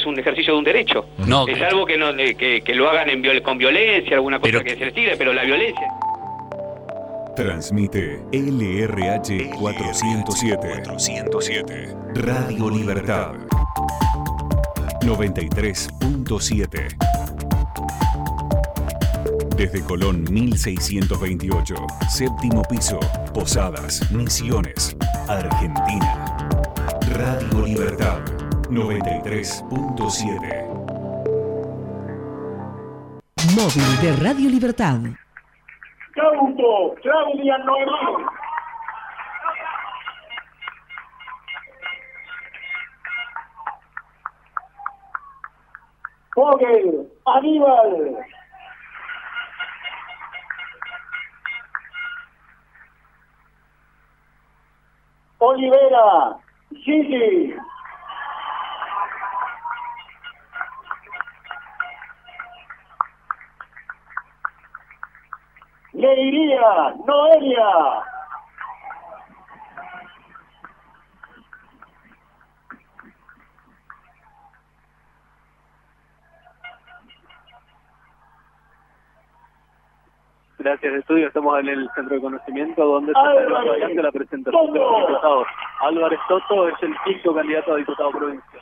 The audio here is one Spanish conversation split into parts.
un ejercicio de un derecho. No, es algo que no que lo hagan con violencia, alguna cosa que se les tire, pero la violencia. Transmite LRH 407. Radio Libertad 93.7. Desde Colón 1628, séptimo piso, Posadas, Misiones, Argentina. Radio Libertad 93.7. Móvil de Radio Libertad. Cauto, Claudia Noemí. Fogel, Aníbal. Olivera, Gigi. Leiría, Noelia. Gracias, estudio. Estamos en el centro de conocimiento donde se está realizando la presentación de los diputados. Álvarez Soto es el quinto candidato a diputado provincial.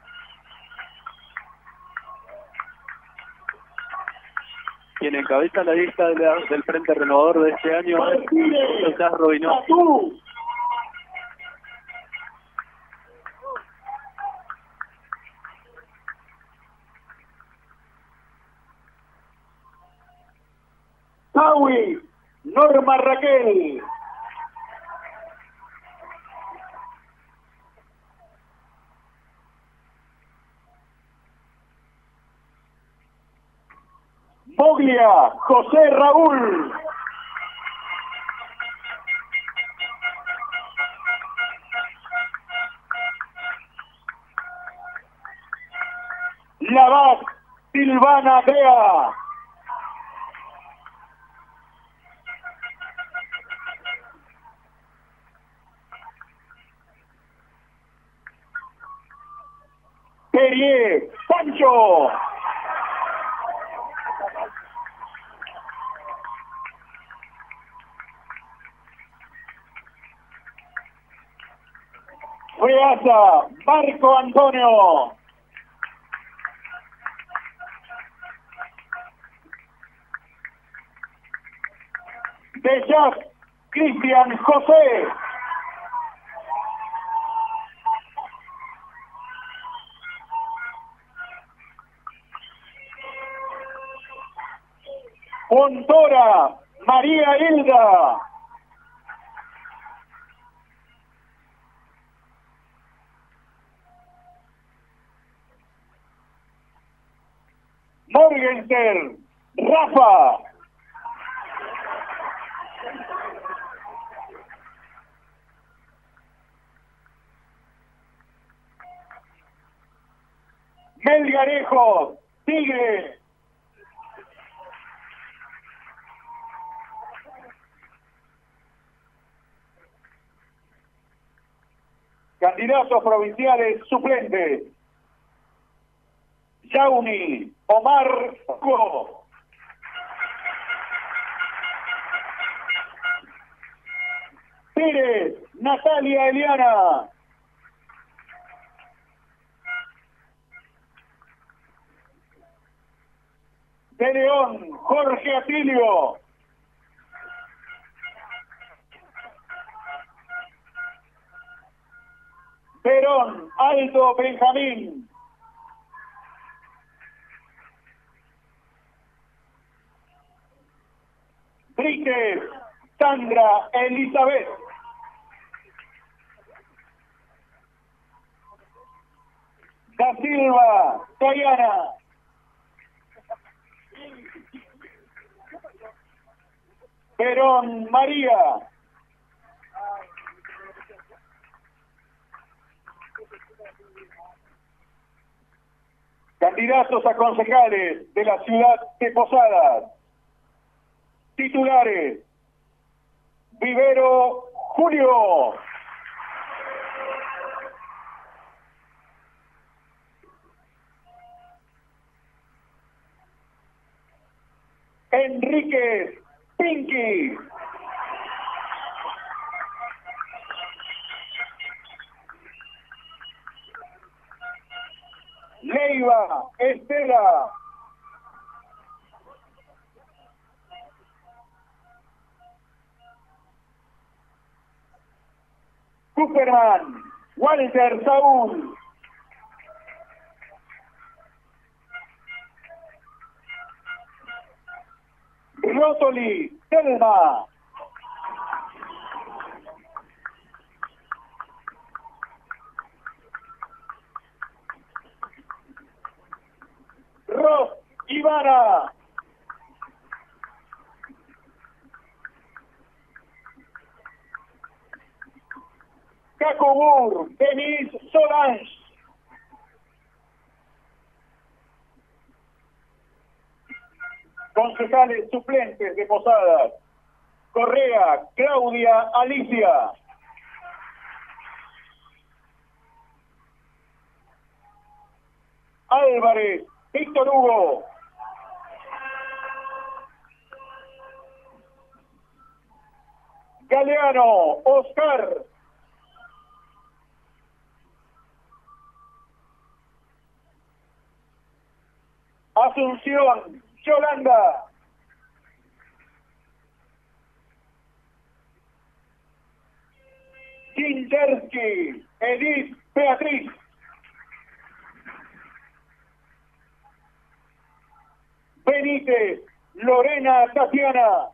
Quien encabeza la lista del Frente Renovador de este año es José Robinó. Tawi, Norma Raquel. Foglia, José Raúl. Lavac, Silvana Bea. Perier, Pancho. Freasa, Marco Antonio. Bellac, Cristian José. Fontora, María Hilda. Morgenstern, Rafa. Melgarejo, Tigre. Candidatos provinciales suplentes. Yauni, Omar Go. Pérez, Natalia Eliana. De León, Jorge Atilio. Perón, Aldo Benjamín. Brites, Sandra Elizabeth. Da Silva, Diana. Perón, María. Candidatos a concejales de la ciudad de Posadas. Titulares: Vivero Julio. Enríquez Pinky. Leiva Estela. Superman Walter Saúl. Rotoli Telma. Ross Ivana. Cacobur Denise Solange. Concejales suplentes de Posadas: Correa Claudia Alicia. Álvarez Víctor Hugo. Galeano Oscar. Asunción Yolanda. Kinderski Edith Beatriz. Benítez Lorena Tatiana.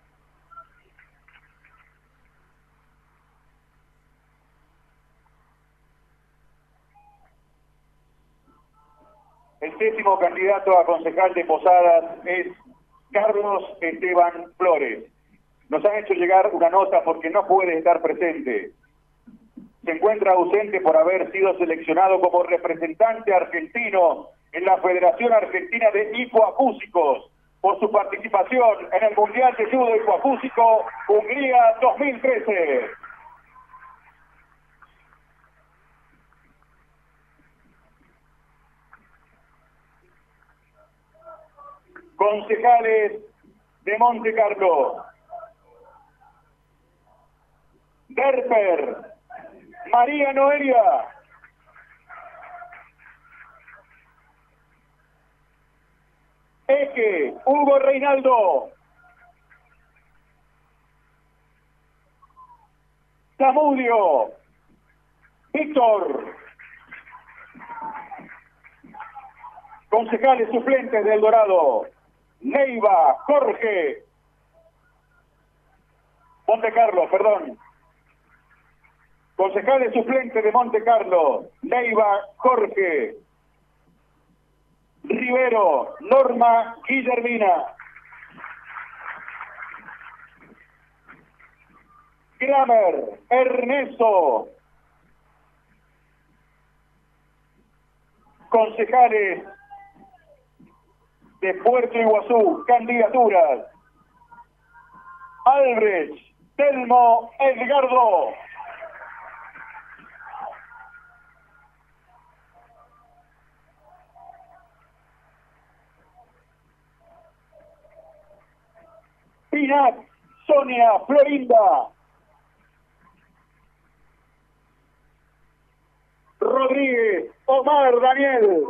El 7º candidato a concejal de Posadas es Carlos Esteban Flores. Nos han hecho llegar una nota porque no puede estar presente. Se encuentra ausente por haber sido seleccionado como representante argentino en la Federación Argentina de Hipoacúsicos por su participación en el Mundial de Judo Hipoacúsico Hungría 2013. Concejales de Monte Carlo: Derper María Noelia. Eque Hugo Reinaldo. Zamudio Víctor. Concejales suplentes de El Dorado: Neiva Jorge. Monte Carlo, perdón. Concejales suplentes de Monte Carlo: Neiva Jorge. Rivero Norma Guillermina. Kramer Ernesto. Concejales de Puerto Iguazú, candidaturas: Albrecht Telmo Edgardo. Pinat Sonia Florinda. Rodríguez Omar Daniel.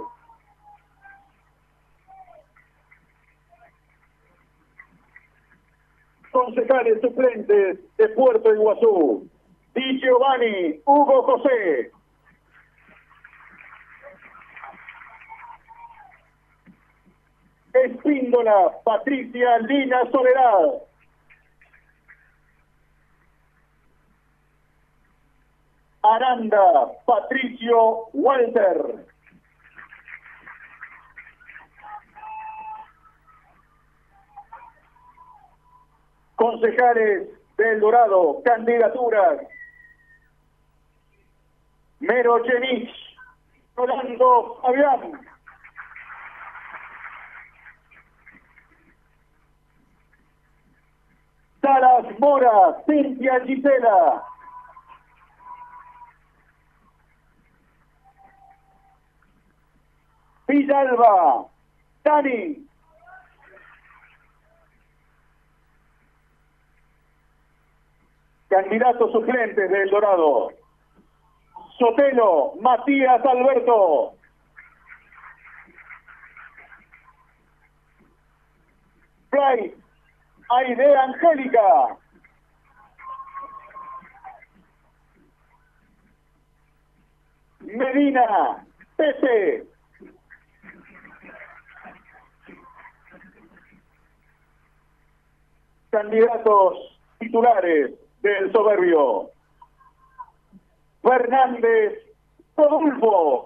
Concejales suplentes de Puerto Iguazú: Di Giovanni Hugo José. Espíndola Patricia Lina Soledad. Aranda Patricio Walter. Concejales de El Dorado, candidaturas: Mero Genich, Rolando Fabián. Salas Mora, Cintia Gisela. Villalba, Dani. Candidatos suplentes de El Dorado. Sotelo, Matías Alberto. Fly, Aide Angélica. Medina, Pepe. Candidatos titulares del Soberbio. Fernández Rodolfo.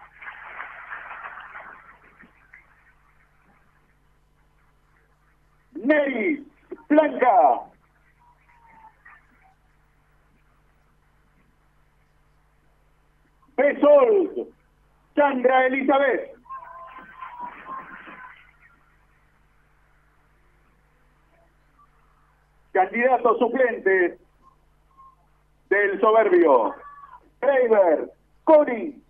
Neri Blanca. Besol Chandra Elizabeth. Candidatos suplentes del Soberbio. Kramer, Coni.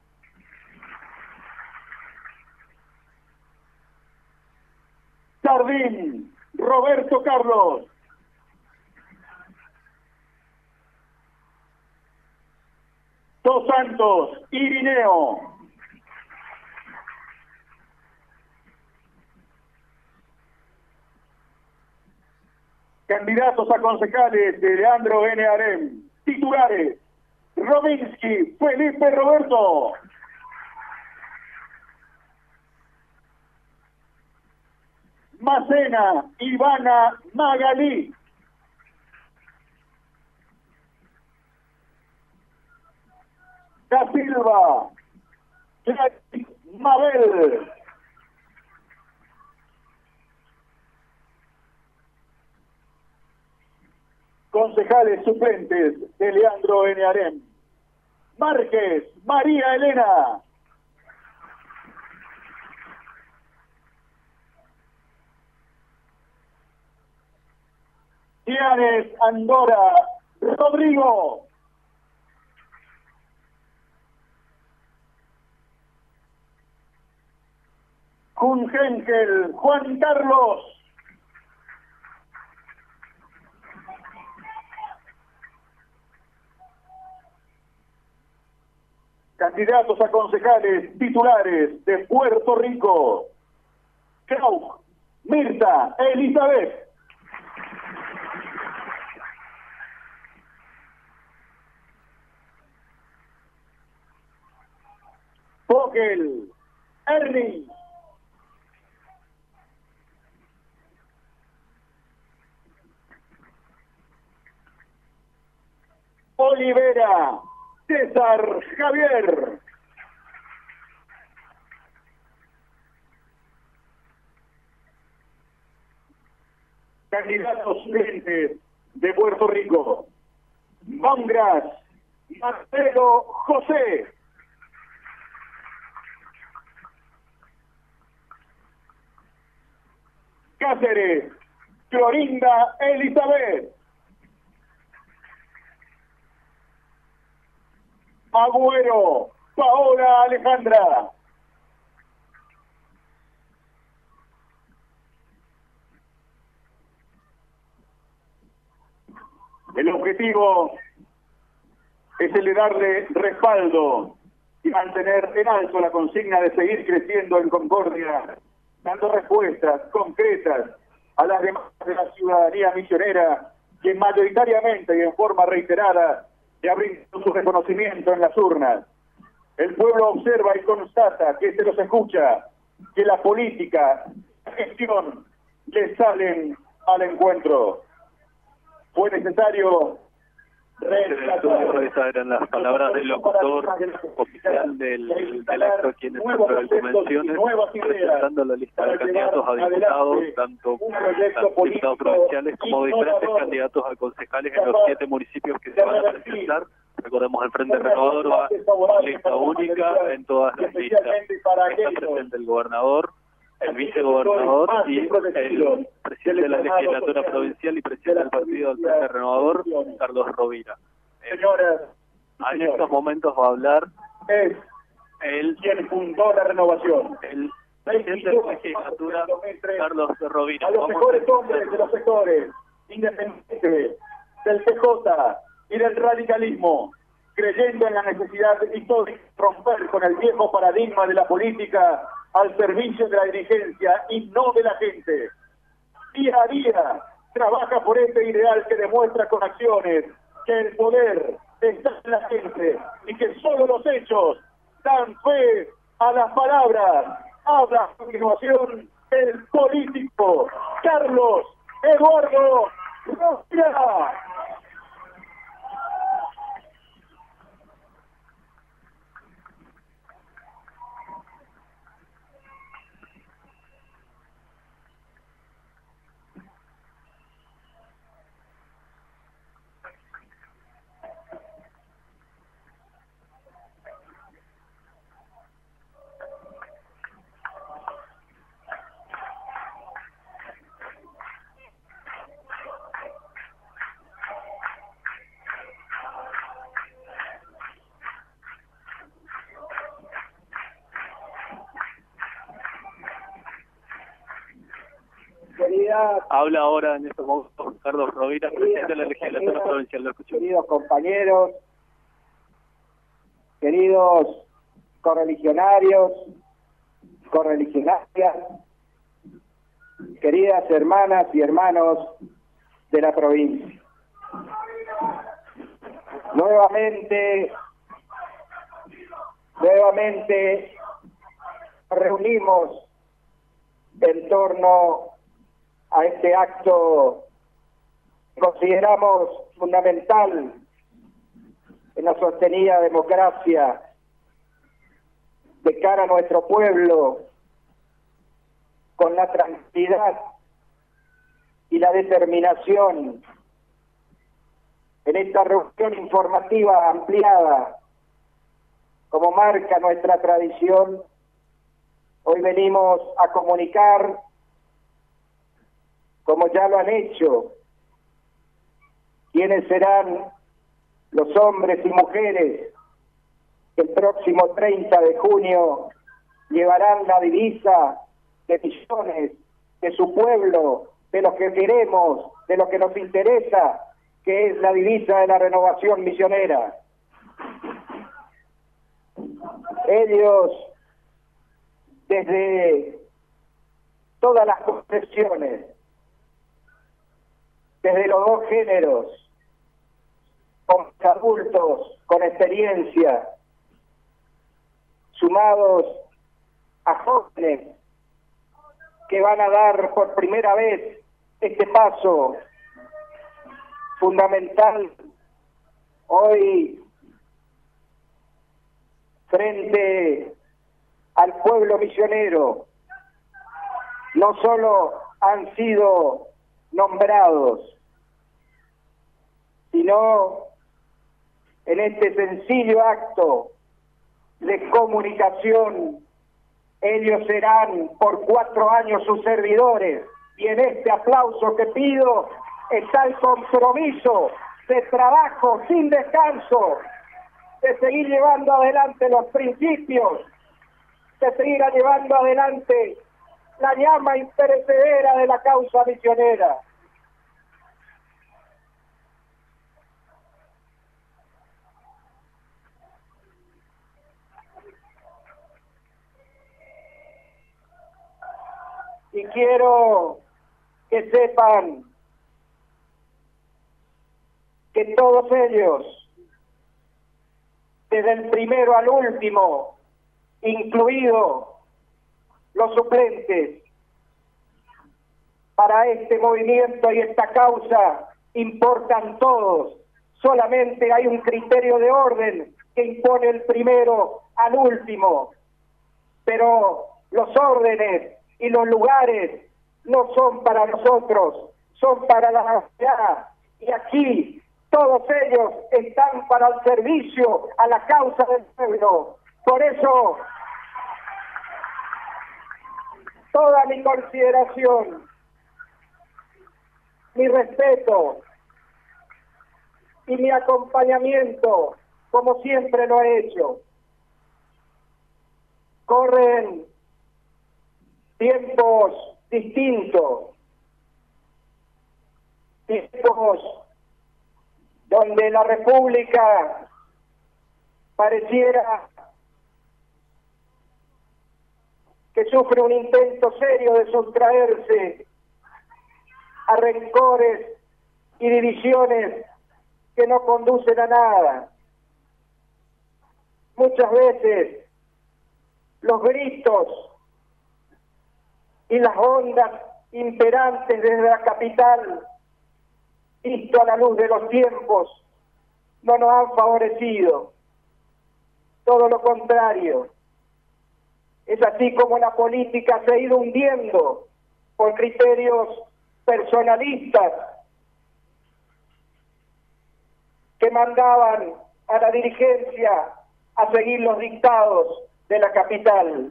Sardín, Roberto Carlos. Dos Santos, Irineo. Candidatos a concejales de Leandro N. Arem. Titulares: Robinsky, Felipe Roberto. Macena, Ivana Magalí. Da Silva, Mabel. Concejales suplentes de Leandro N. Arem. Márquez, María Elena. Tianes, Andora, Rodrigo. Jungenkel, Juan Carlos. Candidatos a concejales titulares de Puerto Rico. Krauch, Mirta Elizabeth. Vogel, Ernie. Olivera, César Javier. Candidatos suplentes de Puerto Rico. Mongras, Marcelo José. Cáceres, Clorinda Elizabeth. Agüero, Paola Alejandra. El objetivo es el de darle respaldo y mantener en alto la consigna de seguir creciendo en concordia, dando respuestas concretas a las demandas de la ciudadanía misionera, que mayoritariamente y en forma reiterada ya brindó su reconocimiento en las urnas. El pueblo observa y constata que se los escucha, que la política, la gestión, le salen al encuentro. Fue necesario Esas eran las palabras del locutor oficial del acto aquí en el Centro de Convenciones, presentando la lista de candidatos a diputados, tanto diputados provinciales como diferentes candidatos a concejales en los 7 municipios que se van a presentar. Recordemos, el Frente Renovador va a lista única en todas las listas. Está presente el gobernador, el vicegobernador y el presidente de la legislatura provincial y presidente del partido del Frente Renovador, Carlos Rovira. En estos momentos va a hablar quien fundó la renovación, el presidente de la legislatura, Carlos Rovira. A los mejores hombres de los sectores, independientes, del PJ y del radicalismo, creyendo en la necesidad histórica de romper con el viejo paradigma de la política al servicio de la dirigencia y no de la gente. Día a día trabaja por este ideal que demuestra con acciones que el poder está en la gente y que solo los hechos dan fe a las palabras. Habla a continuación el político Carlos Eduardo Rovira. Habla ahora en este momento Carlos Rovira, presidente de la legislatura provincial. Lo escucho. Queridos compañeros, queridos correligionarios, correligionarias, queridas hermanas y hermanos de la provincia. Nuevamente nos reunimos en torno a este acto que consideramos fundamental en la sostenida democracia de cara a nuestro pueblo, con la tranquilidad y la determinación en esta reunión informativa ampliada, como marca nuestra tradición. Hoy venimos a comunicar, como ya lo han hecho, quiénes serán los hombres y mujeres que el próximo 30 de junio llevarán la divisa de millones de su pueblo, de lo que queremos, de lo que nos interesa, que es la divisa de la renovación misionera. Ellos, desde todas las concepciones, desde los dos géneros, con adultos, con experiencia, sumados a jóvenes que van a dar por primera vez este paso fundamental hoy frente al pueblo misionero. No solo han sido nombrados, sino en este sencillo acto de comunicación, ellos serán por 4 años sus servidores, y en este aplauso que pido está el compromiso de trabajo sin descanso, de seguir llevando adelante los principios, de seguir llevando adelante la llama imperecedera de la causa misionera. Y quiero que sepan que todos ellos, desde el primero al último, incluido los suplentes, para este movimiento y esta causa importan todos. Solamente hay un criterio de orden que impone el primero al último, pero los órdenes y los lugares no son para nosotros, son para la sociedad, y aquí todos ellos están para el servicio a la causa del pueblo. Por eso, toda mi consideración, mi respeto y mi acompañamiento, como siempre lo he hecho. Corren tiempos distintos, tiempos donde la República pareciera que sufre un intento serio de sustraerse a rencores y divisiones que no conducen a nada. Muchas veces los gritos y las ondas imperantes desde la capital, visto a la luz de los tiempos, no nos han favorecido. Todo lo contrario. Es así como la política se ha ido hundiendo por criterios personalistas que mandaban a la dirigencia a seguir los dictados de la capital.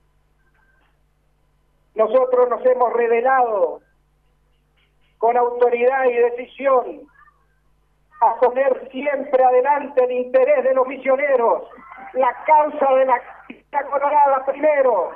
Nosotros nos hemos rebelado con autoridad y decisión a poner siempre adelante el interés de los misioneros, la causa de la Colorada primero.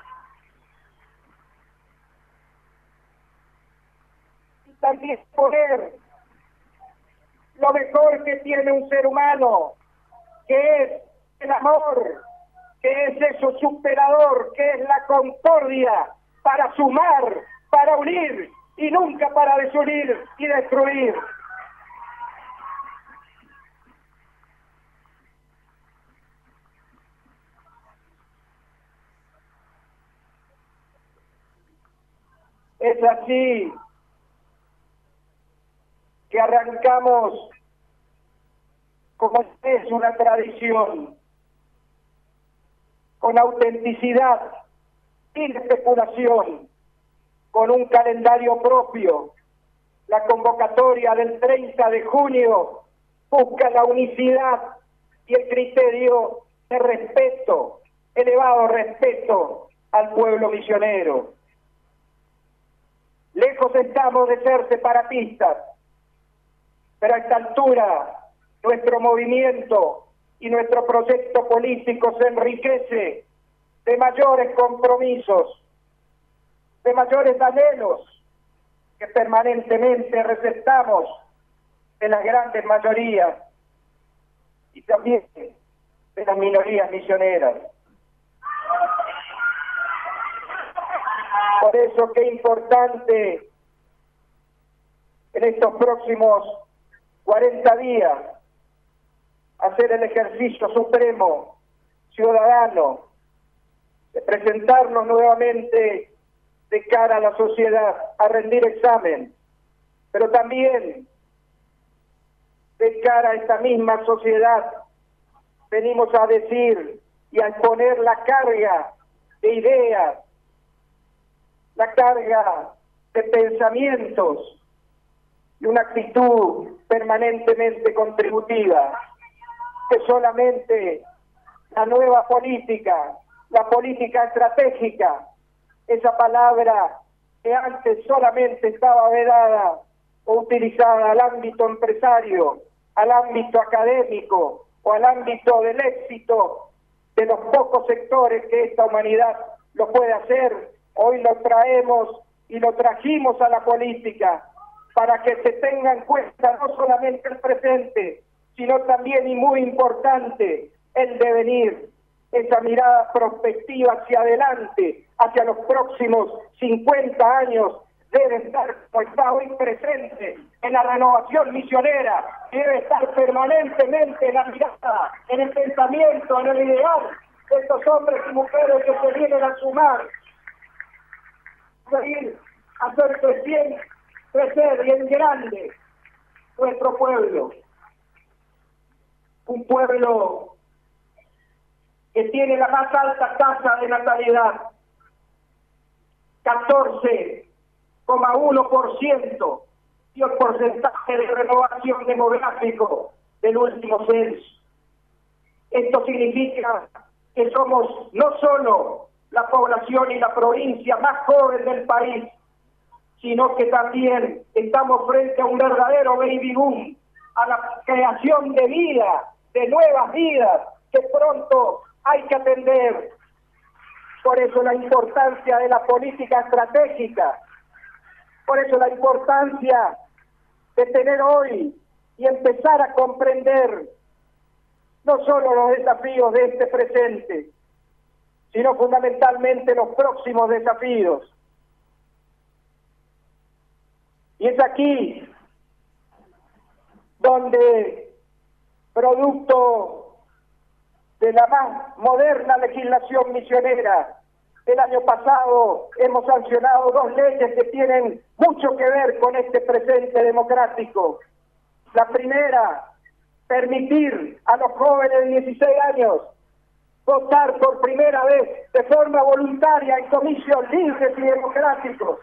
Y también poner lo mejor que tiene un ser humano, que es el amor, que es eso superador, que es la concordia, para sumar, para unir y nunca para desunir y destruir. Es así que arrancamos, como es una tradición, con autenticidad, sin especulación, con un calendario propio. La convocatoria del 30 de junio busca la unicidad y el criterio de respeto, elevado respeto al pueblo misionero. Lejos estamos de ser separatistas, pero a esta altura nuestro movimiento y nuestro proyecto político se enriquece de mayores compromisos, de mayores anhelos que permanentemente recetamos en las grandes mayorías y también de las minorías misioneras. Por eso qué importante en estos próximos 40 días hacer el ejercicio supremo ciudadano de presentarnos nuevamente de cara a la sociedad, a rendir examen, pero también de cara a esta misma sociedad venimos a decir y a exponer la carga de ideas, la carga de pensamientos y una actitud permanentemente contributiva, que solamente la nueva política, la política estratégica, esa palabra que antes solamente estaba vedada o utilizada al ámbito empresario, al ámbito académico o al ámbito del éxito de los pocos sectores que esta humanidad lo puede hacer, hoy lo traemos y lo trajimos a la política para que se tenga en cuenta no solamente el presente, sino también, y muy importante, el devenir, esa mirada prospectiva hacia adelante, hacia los próximos 50 años, debe estar como está hoy presente en la renovación misionera, debe estar permanentemente en la mirada, en el pensamiento, en el ideal de estos hombres y mujeres que se vienen a sumar, a hacer crecer bien grande nuestro pueblo. Un pueblo que tiene la más alta tasa de natalidad, 14,1%, y el porcentaje de renovación demográfico del último censo. Esto significa que somos no solo la población y la provincia más joven del país, sino que también estamos frente a un verdadero baby boom, a la creación de vida, de nuevas vidas, que pronto hay que atender. Por eso la importancia de la política estratégica, por eso la importancia de tener hoy y empezar a comprender no solo los desafíos de este presente, sino fundamentalmente los próximos desafíos. Y es aquí donde, producto de la más moderna legislación misionera, el año pasado hemos sancionado 2 leyes que tienen mucho que ver con este presente democrático. La primera, permitir a los jóvenes de 16 años votar por primera vez de forma voluntaria en comicios libres y democráticos.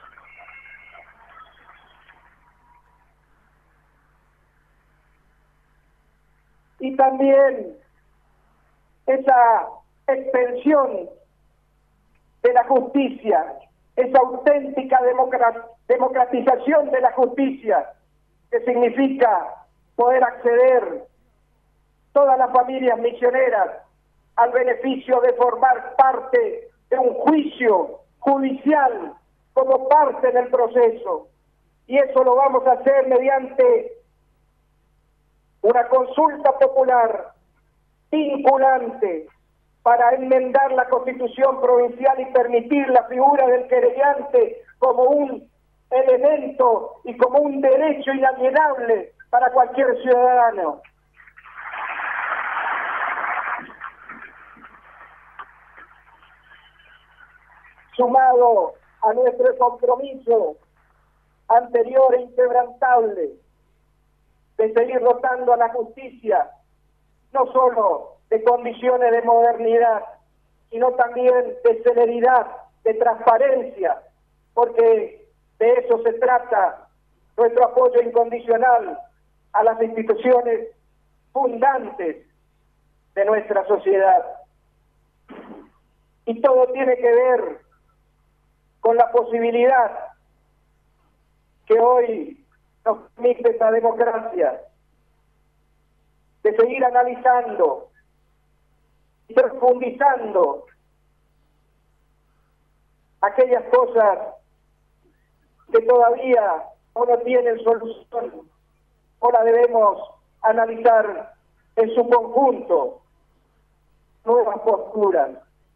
Y también esa extensión de la justicia, esa auténtica democratización de la justicia, que significa poder acceder todas las familias misioneras al beneficio de formar parte de un juicio judicial como parte del proceso. Y eso lo vamos a hacer mediante una consulta popular vinculante para enmendar la Constitución provincial y permitir la figura del querellante como un elemento y como un derecho inalienable para cualquier ciudadano. Sumado a nuestro compromiso anterior e inquebrantable de seguir dotando a la justicia no solo de condiciones de modernidad, sino también de celeridad, de transparencia, porque de eso se trata nuestro apoyo incondicional a las instituciones fundantes de nuestra sociedad. Y todo tiene que ver con la posibilidad que hoy nos permite esta democracia de seguir analizando y profundizando aquellas cosas que todavía no tienen solución o la debemos analizar en su conjunto, nuevas posturas.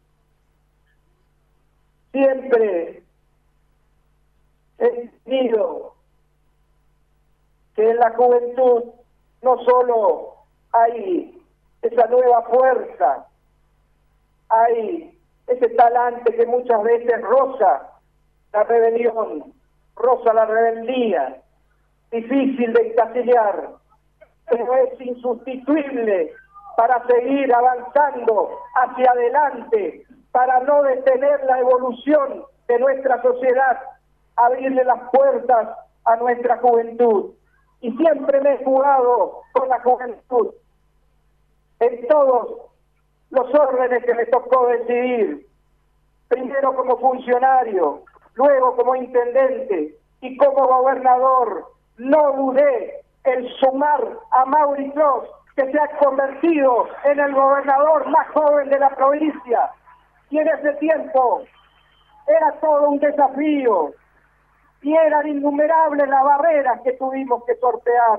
Siempre he entendido que en la juventud no solo hay esa nueva fuerza, hay ese talante que muchas veces roza la rebelión, roza la rebeldía, difícil de encasillar, pero es insustituible para seguir avanzando hacia adelante, para no detener la evolución de nuestra sociedad, abrirle las puertas a nuestra juventud. Y siempre me he jugado con la juventud en todos los órdenes que me tocó decidir, primero como funcionario, luego como intendente y como gobernador. No dudé en sumar a Mauri Clos, que se ha convertido en el gobernador más joven de la provincia, y en ese tiempo era todo un desafío y eran innumerables las barreras que tuvimos que sortear.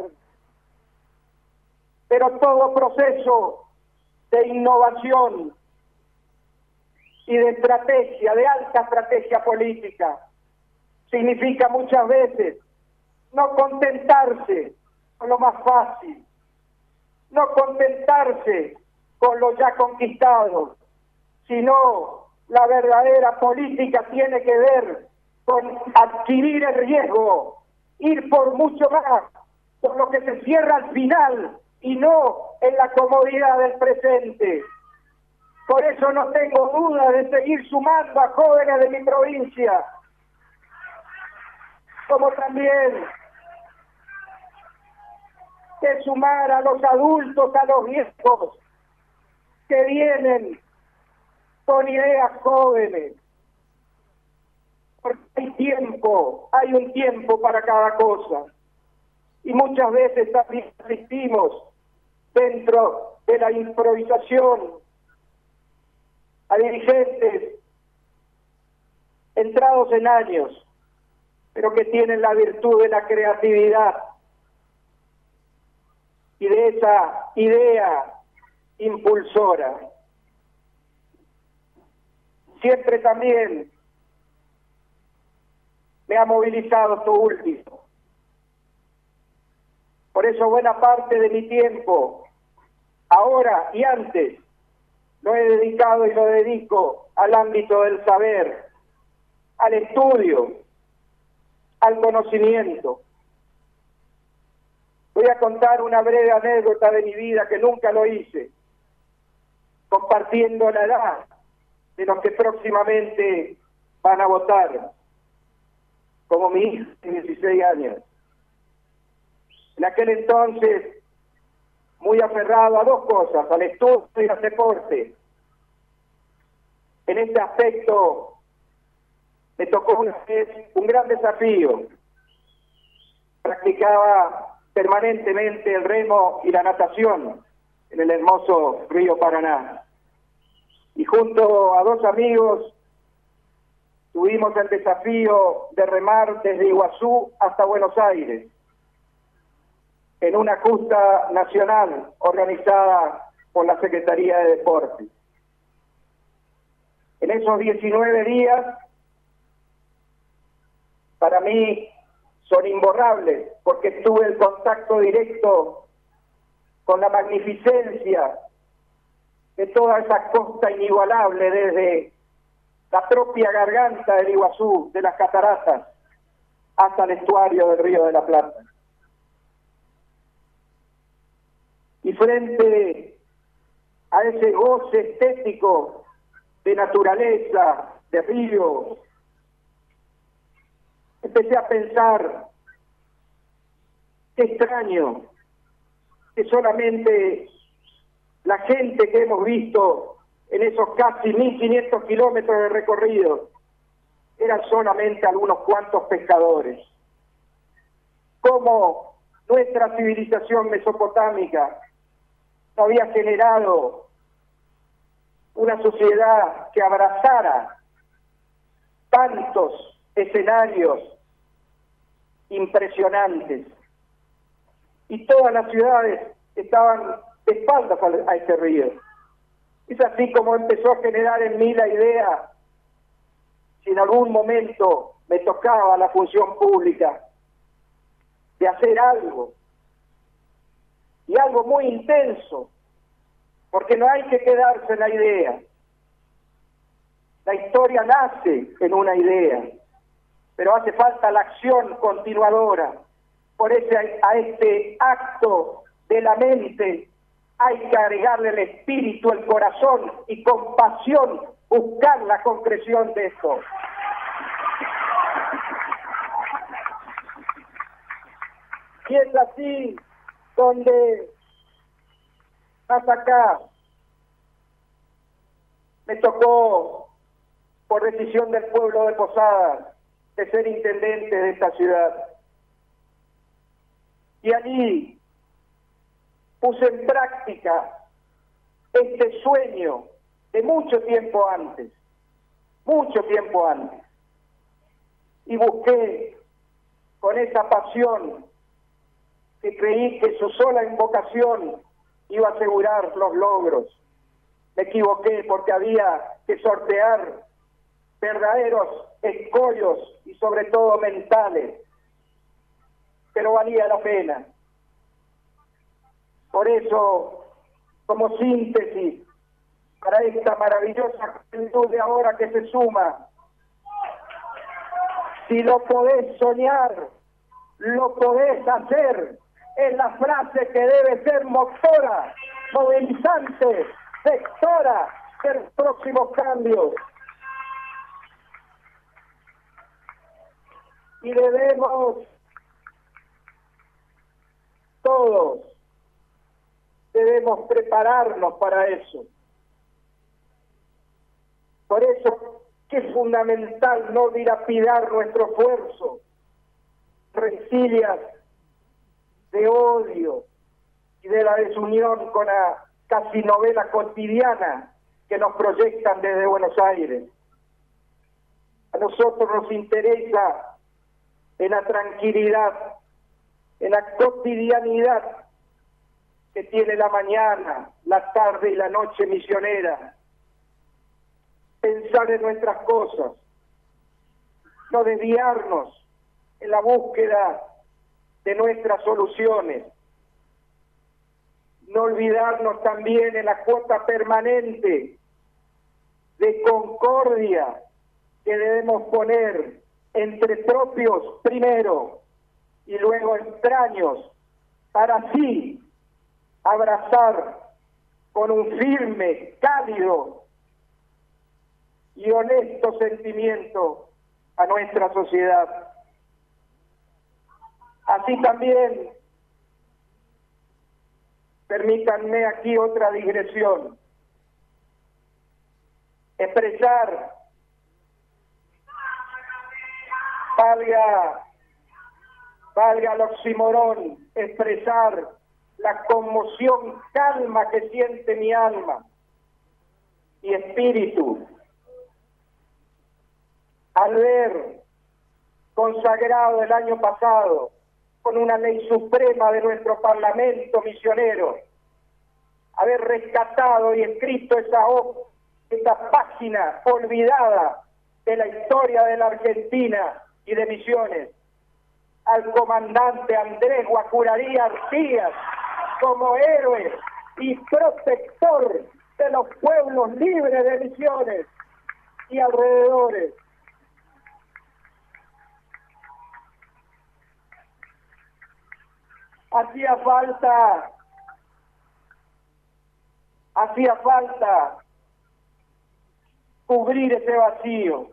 Pero todo proceso de innovación y de estrategia, de alta estrategia política, significa muchas veces no contentarse con lo más fácil, no contentarse con lo ya conquistado, sino la verdadera política tiene que ver con adquirir el riesgo, ir por mucho más, por lo que se cierra al final y no en la comodidad del presente. Por eso no tengo duda de seguir sumando a jóvenes de mi provincia, como también de sumar a los adultos, a los viejos, que vienen con ideas jóvenes. Porque hay un tiempo para cada cosa. Y muchas veces también asistimos dentro de la improvisación a dirigentes entrados en años, pero que tienen la virtud de la creatividad y de esa idea impulsora. Siempre también me ha movilizado esto último. Por eso buena parte de mi tiempo, ahora y antes, lo he dedicado y lo dedico al ámbito del saber, al estudio, al conocimiento. Voy a contar una breve anécdota de mi vida que nunca lo hice, compartiendo la edad de los que próximamente van a votar, como mi hija de 16 años. En aquel entonces, muy aferrado a dos cosas, al estudio y al deporte. En este aspecto me tocó una vez un gran desafío. Practicaba permanentemente el remo y la natación en el hermoso río Paraná. Y junto a dos amigos tuvimos el desafío de remar desde Iguazú hasta Buenos Aires, en una justa nacional organizada por la Secretaría de Deportes. En esos 19 días, para mí son imborrables, porque tuve el contacto directo con la magnificencia de toda esa costa inigualable, desde la propia garganta del Iguazú, de las cataratas, hasta el estuario del Río de la Plata. Y frente a ese goce estético de naturaleza, de ríos, empecé a pensar, qué extraño que solamente la gente que hemos visto en esos casi 1.500 kilómetros de recorrido eran solamente algunos cuantos pescadores. Cómo nuestra civilización mesopotámica había generado una sociedad que abrazara tantos escenarios impresionantes, y todas las ciudades estaban de espaldas a este río. Es así como empezó a generar en mí la idea, si en algún momento me tocaba la función pública, de hacer algo, y algo muy intenso, porque no hay que quedarse en la idea. La historia nace en una idea, pero hace falta la acción continuadora. Por eso a este acto de la mente hay que agregarle el espíritu, el corazón y con pasión buscar la concreción de esto. Y es así donde hasta acá me tocó, por decisión del pueblo de Posadas, de ser intendente de esta ciudad. Y allí puse en práctica este sueño de mucho tiempo antes, y busqué con esa pasión que creí que su sola invocación iba a asegurar los logros. Me equivoqué, porque había que sortear verdaderos escollos y sobre todo mentales, pero valía la pena. Por eso, como síntesis para esta maravillosa juventud de ahora que se suma, si lo podés soñar, lo podés hacer, es la frase que debe ser motora, movilizante, sectora de los próximos cambios. Y debemos todos, debemos prepararnos para eso. Por eso que es fundamental no dilapidar nuestro esfuerzo, rencillas de odio y de la desunión con la casi novela cotidiana que nos proyectan desde Buenos Aires. A nosotros nos interesa en la tranquilidad, en la cotidianidad, que tiene la mañana, la tarde y la noche misionera. Pensar en nuestras cosas, no desviarnos en la búsqueda de nuestras soluciones, no olvidarnos también en la cuota permanente de concordia que debemos poner entre propios primero y luego extraños, para así abrazar con un firme, cálido y honesto sentimiento a nuestra sociedad. Así también, permítanme aquí otra digresión, expresar, valga el oxímoron, expresar la conmoción, calma que siente mi alma y espíritu al ver consagrado el año pasado con una ley suprema de nuestro Parlamento misionero, haber rescatado y escrito esa página olvidada de la historia de la Argentina y de Misiones, al comandante Andrés Guacurarí Artigas como héroe y protector de los pueblos libres de Misiones y alrededores. Hacía falta cubrir ese vacío.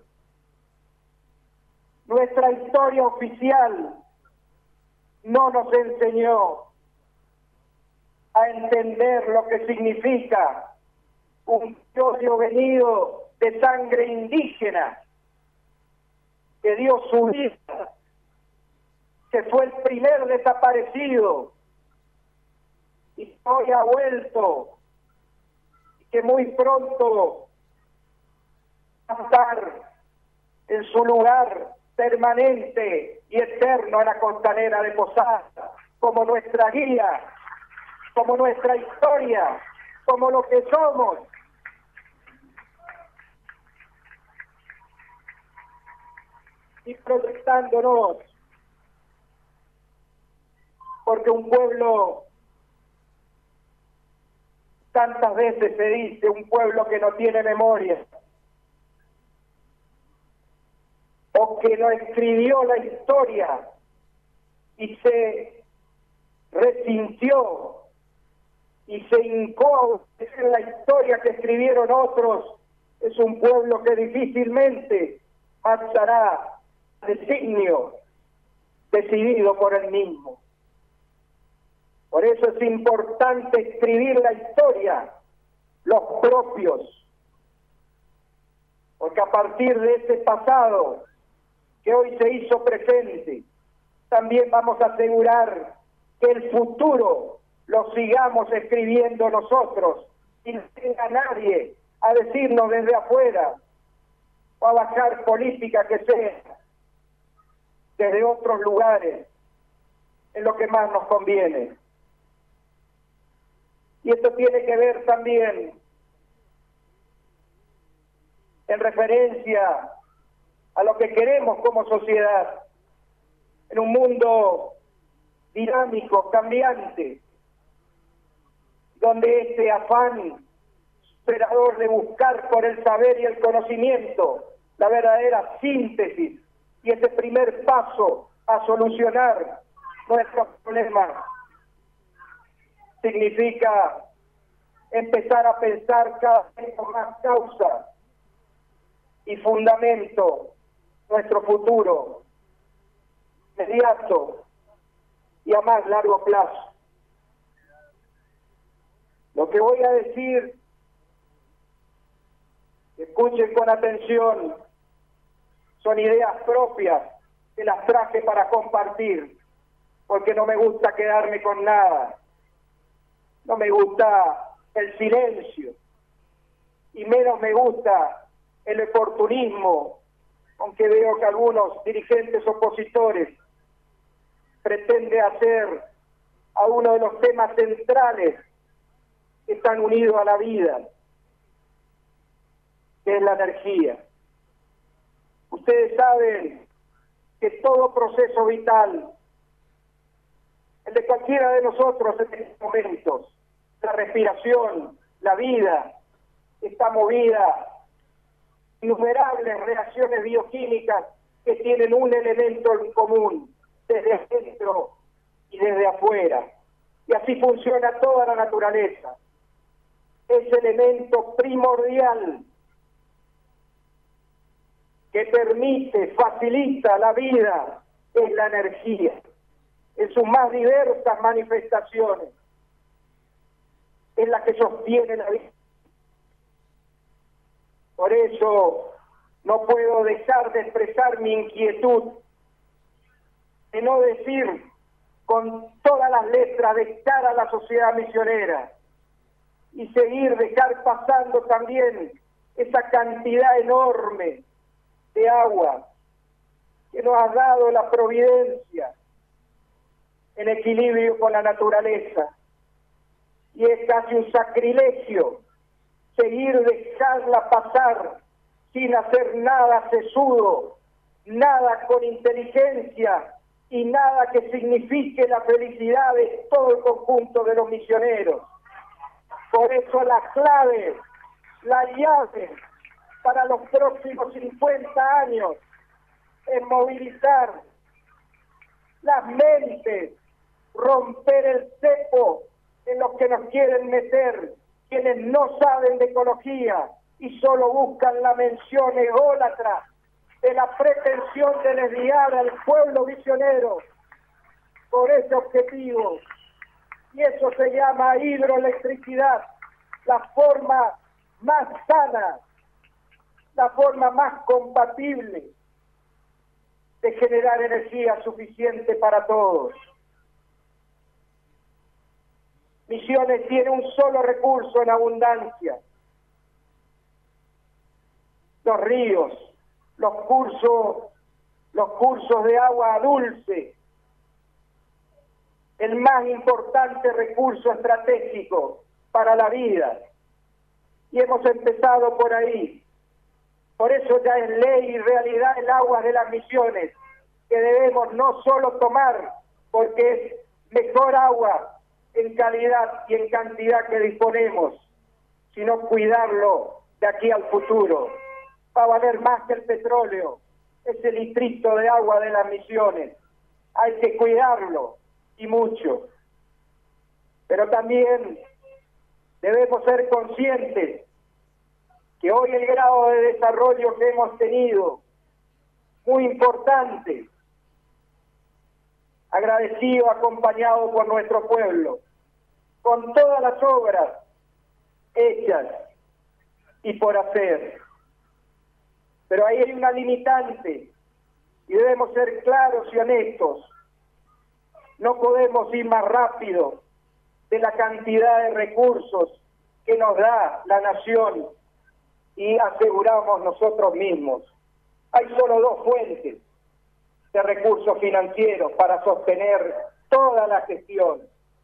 Nuestra historia oficial no nos enseñó a entender lo que significa un odio venido de sangre indígena que dio su vida, que fue el primer desaparecido y hoy ha vuelto y que muy pronto va a estar en su lugar permanente y eterno en la costanera de Posadas, como nuestra guía, como nuestra historia, como lo que somos. Y proyectándonos, porque un pueblo, tantas veces se dice, un pueblo que no tiene memoria, o que no escribió la historia y se resintió y se hincó a obedecer la historia que escribieron otros, es un pueblo que difícilmente marchará designio decidido por él mismo. Por eso es importante escribir la historia, los propios, porque a partir de ese pasado que hoy se hizo presente, también vamos a asegurar que el futuro lo sigamos escribiendo nosotros, sin que a nadie a decirnos desde afuera o a bajar política que sea desde otros lugares en lo que más nos conviene. Y esto tiene que ver también en referencia a lo que queremos como sociedad, en un mundo dinámico, cambiante, donde este afán superador de buscar por el saber y el conocimiento la verdadera síntesis y ese primer paso a solucionar nuestros problemas significa empezar a pensar cada vez con más causa y fundamento nuestro futuro inmediato y a más largo plazo. Lo que voy a decir, escuchen con atención, son ideas propias que las traje para compartir, porque no me gusta quedarme con nada, no me gusta el silencio, y menos me gusta el oportunismo, aunque veo que algunos dirigentes opositores pretenden hacer a uno de los temas centrales que están unidos a la vida, que es la energía. Ustedes saben que todo proceso vital, el de cualquiera de nosotros en estos momentos, la respiración, la vida, está movida por innumerables reacciones bioquímicas que tienen un elemento en común, desde adentro y desde afuera. Y así funciona toda la naturaleza. Ese elemento primordial que permite, facilita la vida, es la energía, en sus más diversas manifestaciones. Es la que sostiene la vida. Por eso no puedo dejar de expresar mi inquietud, de no decir con todas las letras de cara a la sociedad misionera y dejar pasando también esa cantidad enorme de agua que nos ha dado la providencia en equilibrio con la naturaleza. Y es casi un sacrilegio dejarla pasar sin hacer nada sesudo, nada con inteligencia y nada que signifique la felicidad de todo el conjunto de los misioneros. Por eso la clave, la llave para los próximos 50 años es movilizar las mentes, romper el cepo en los que nos quieren meter, quienes no saben de ecología y solo buscan la mención ególatra de la pretensión de desviar al pueblo misionero por ese objetivo. Y eso se llama hidroelectricidad, la forma más sana, la forma más compatible de generar energía suficiente para todos. Misiones tiene un solo recurso en abundancia: los ríos, los cursos de agua dulce, el más importante recurso estratégico para la vida. Y hemos empezado por ahí. Por eso ya es ley y realidad el agua de las misiones, que debemos no solo tomar, porque es mejor agua en calidad y en cantidad que disponemos, sino cuidarlo de aquí al futuro. Va a valer más que el petróleo, ese litrito de agua de las misiones. Hay que cuidarlo, y mucho. Pero también debemos ser conscientes que hoy el grado de desarrollo que hemos tenido, muy importante, agradecido, acompañado por nuestro pueblo, con todas las obras hechas y por hacer. Pero ahí hay una limitante y debemos ser claros y honestos. No podemos ir más rápido de la cantidad de recursos que nos da la nación y aseguramos nosotros mismos. Hay solo dos fuentes de recursos financieros para sostener toda la gestión.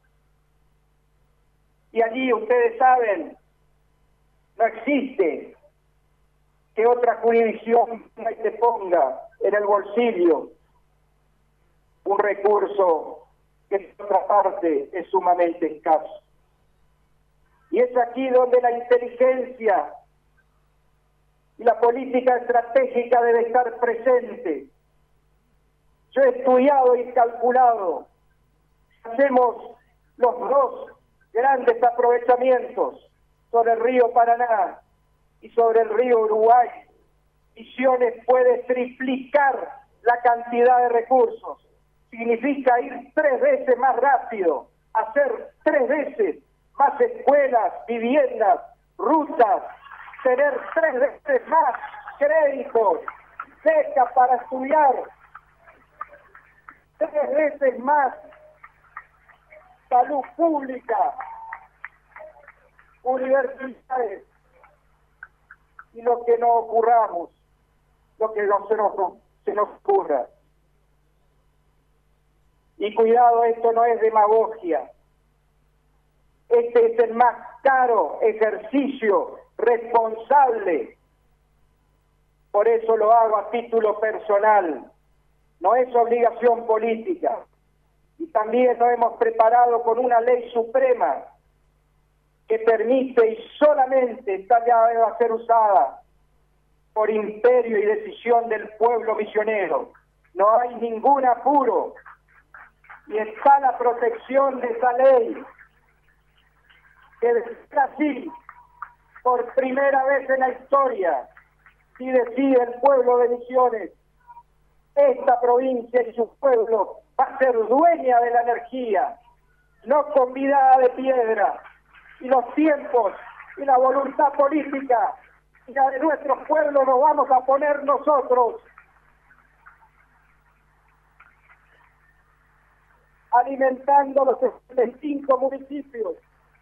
Y allí, ustedes saben, no existe que otra jurisdicción te ponga en el bolsillo un recurso que en otra parte es sumamente escaso. Y es aquí donde la inteligencia y la política estratégica debe estar presente. Yo he estudiado y calculado, hacemos los dos grandes aprovechamientos sobre el río Paraná y sobre el río Uruguay. Misiones puede triplicar la cantidad de recursos. Significa ir 3 veces más rápido, hacer 3 veces más escuelas, viviendas, rutas, tener 3 veces más créditos, becas para estudiar, 3 veces más salud pública, universidades, y lo que no ocurramos, lo que no se nos ocurra. Y cuidado, esto no es demagogia. Este es el más caro ejercicio responsable. Por eso lo hago a título personal. No es obligación política. Y también nos hemos preparado con una ley suprema que permite y solamente esta llave va a ser usada por imperio y decisión del pueblo misionero. No hay ningún apuro y está la protección de esa ley que decía así, por primera vez en la historia, si decide el pueblo de Misiones, esta provincia y su pueblo va a ser dueña de la energía, no convidada de piedra, y los tiempos y la voluntad política y la de nuestro pueblo nos vamos a poner nosotros, alimentando los 65 municipios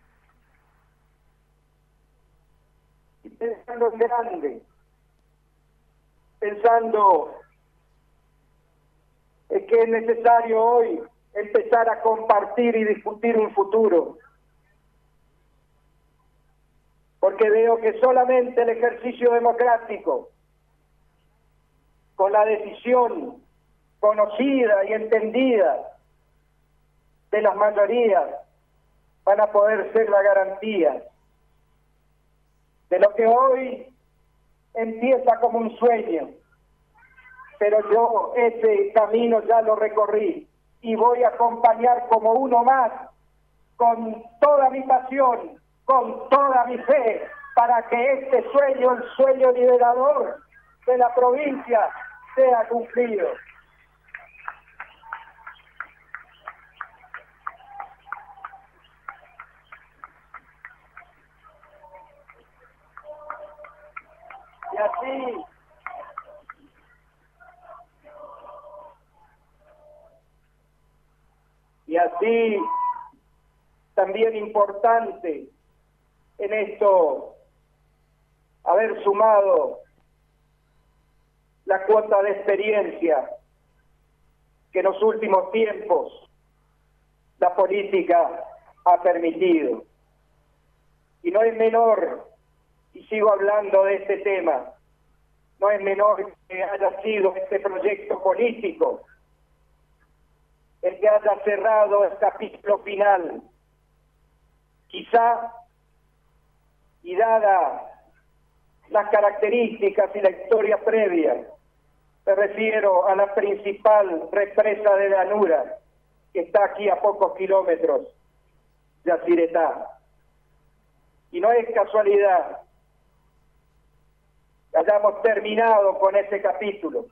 y pensando en grande, pensando en que es necesario hoy empezar a compartir y discutir un futuro. Porque veo que solamente el ejercicio democrático, con la decisión conocida y entendida de las mayorías, van a poder ser la garantía de lo que hoy empieza como un sueño. Pero yo ese camino ya lo recorrí y voy a acompañar como uno más, con toda mi pasión, con toda mi fe, para que este sueño, el sueño liberador de la provincia, sea cumplido. Y así, también importante en esto, haber sumado la cuota de experiencia que en los últimos tiempos la política ha permitido. Y no es menor, y sigo hablando de este tema, no es menor que haya sido este proyecto político el que haya cerrado el capítulo final. Quizá, y dada las características y la historia previa, me refiero a la principal represa de llanura, que está aquí a pocos kilómetros, Yacyretá. Y no es casualidad que hayamos terminado con ese capítulo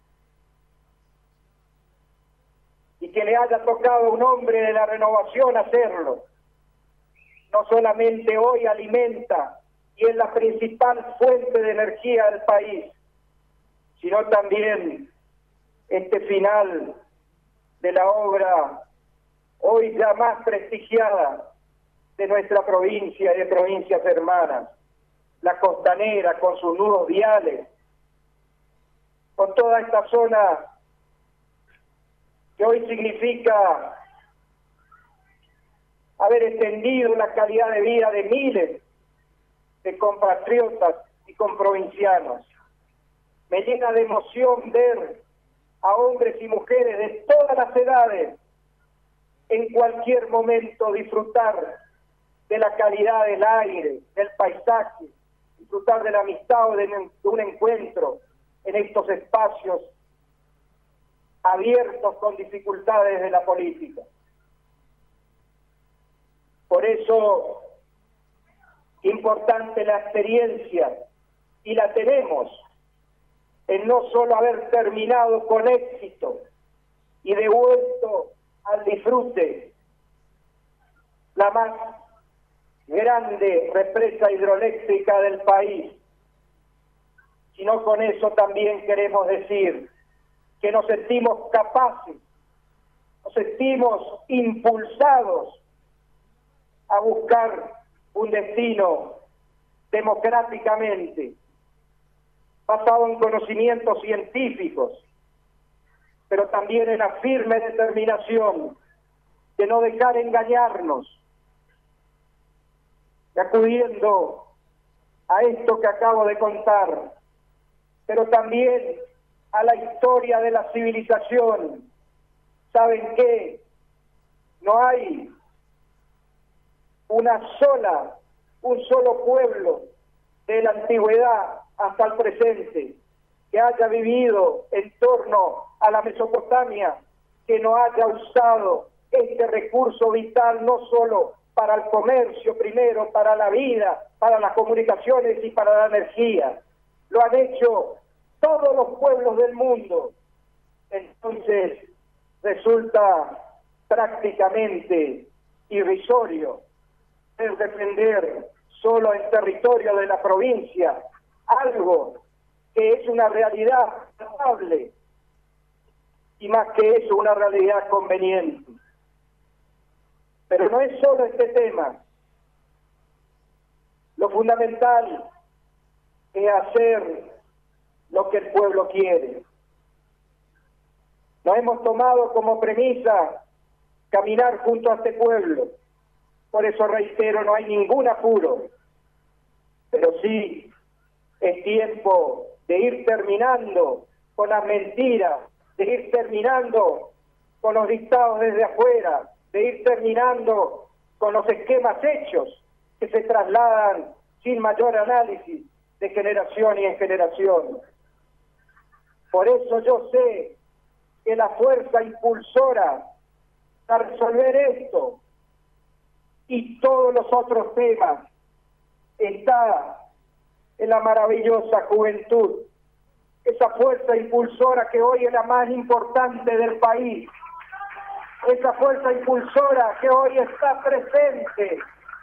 y que le haya tocado a un hombre de la renovación hacerlo. No solamente hoy alimenta y es la principal fuente de energía del país, sino también este final de la obra hoy ya más prestigiada de nuestra provincia y de provincias hermanas, la Costanera, con sus nudos viales, con toda esta zona que hoy significa haber extendido la calidad de vida de miles de compatriotas y comprovincianos. Me llena de emoción ver a hombres y mujeres de todas las edades en cualquier momento disfrutar de la calidad del aire, del paisaje, disfrutar de la amistad o de un encuentro en estos espacios abiertos con dificultades de la política. Por eso, importante la experiencia, y la tenemos, en no solo haber terminado con éxito y devuelto al disfrute la más grande represa hidroeléctrica del país, sino con eso también queremos decir que nos sentimos capaces, nos sentimos impulsados a buscar un destino democráticamente, basado en conocimientos científicos, pero también en la firme determinación de no dejar engañarnos, y acudiendo a esto que acabo de contar, pero también a la historia de la civilización. ¿Saben qué? No hay un solo pueblo de la antigüedad hasta el presente que haya vivido en torno a la Mesopotamia, que no haya usado este recurso vital no solo para el comercio primero, para la vida, para las comunicaciones y para la energía. Lo han hecho todos los pueblos del mundo. Entonces resulta prácticamente irrisorio defender solo en territorio de la provincia algo que es una realidad palpable y más que eso una realidad conveniente. Pero no es solo este tema. Lo fundamental es hacer lo que el pueblo quiere. Nos hemos tomado como premisa caminar junto a este pueblo. Por eso reitero, no hay ningún apuro. Pero sí es tiempo de ir terminando con las mentiras, de ir terminando con los dictados desde afuera, de ir terminando con los esquemas hechos que se trasladan sin mayor análisis de generación y en generación. Por eso yo sé que la fuerza impulsora para resolver esto y todos los otros temas está en la maravillosa juventud, esa fuerza impulsora que hoy es la más importante del país, esa fuerza impulsora que hoy está presente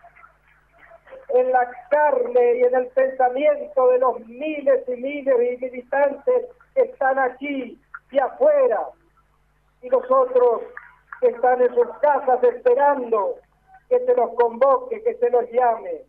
en la carne y en el pensamiento de los miles y miles de militantes que están aquí y afuera, y los otros que están en sus casas esperando que se los convoque, que se los llame.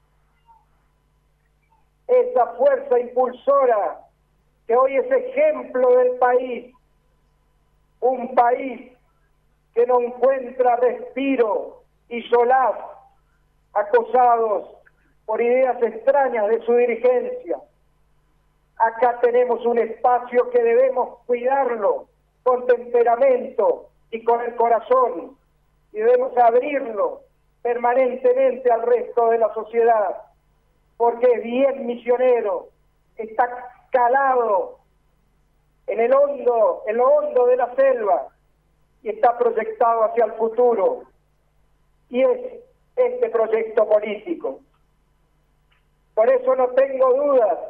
Esa fuerza impulsora que hoy es ejemplo del país, un país que no encuentra respiro y solaz, acosados por ideas extrañas de su dirigencia. Acá tenemos un espacio que debemos cuidarlo con temperamento y con el corazón, y debemos abrirlo permanentemente al resto de la sociedad, porque es bien misionero, está calado en lo hondo de la selva, y está proyectado hacia el futuro, y es este proyecto político. Por eso no tengo dudas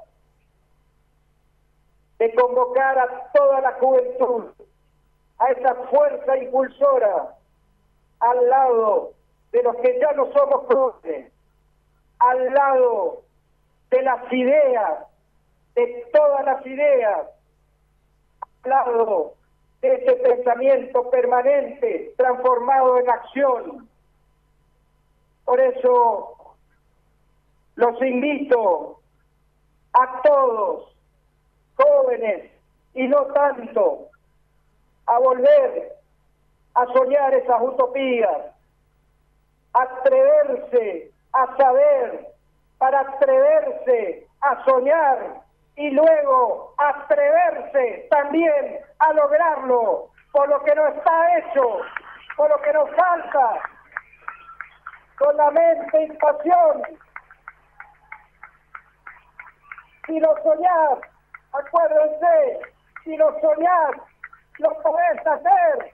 de convocar a toda la juventud, a esa fuerza impulsora, al lado de los que ya no somos jóvenes, al lado de las ideas, de todas las ideas, al lado de ese pensamiento permanente transformado en acción. Por eso los invito a todos, jóvenes y no tanto, a volver a soñar esas utopías, a atreverse a saber, para atreverse a soñar y luego atreverse también a lograrlo, por lo que no está hecho, por lo que nos falta, con la mente y pasión. Si lo soñás, acuérdense, si lo soñás, lo podés hacer.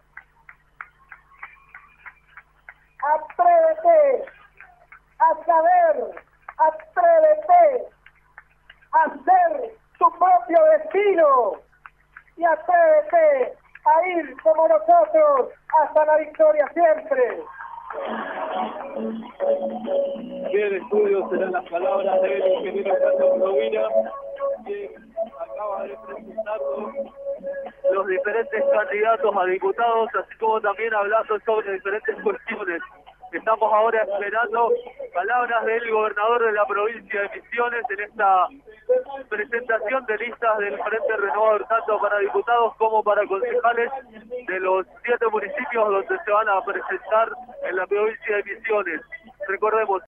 Atrévete a saber, atrévete a ser tu propio destino y atrévete a ir como nosotros hasta la victoria siempre. Bien, estudio serán las palabras del ingeniero Carlos Rovira, que acaba de presentar los diferentes candidatos a diputados, así como también hablando sobre diferentes cuestiones. Estamos ahora esperando palabras del gobernador de la provincia de Misiones en esta presentación de listas del Frente Renovador, tanto para diputados como para concejales de los 7 municipios donde se van a presentar en la provincia de Misiones. Recordemos,